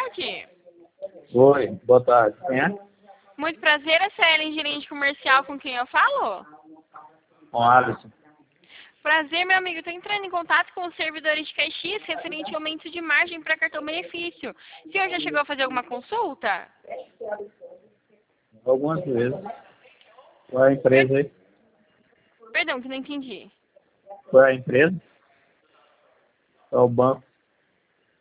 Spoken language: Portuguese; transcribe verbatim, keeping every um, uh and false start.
tarde. Oi, boa tarde. Quem é? Muito prazer, essa é a Ellen, gerente comercial, com quem eu falo? Com Alisson. Prazer, meu amigo. Estou entrando em contato com os servidores de Caxias referente ao aumento de margem para cartão benefício. O senhor já chegou a fazer alguma consulta? Algumas vezes. Qual é a empresa aí? Perdão, que não entendi. Qual é a empresa? Qual é o banco?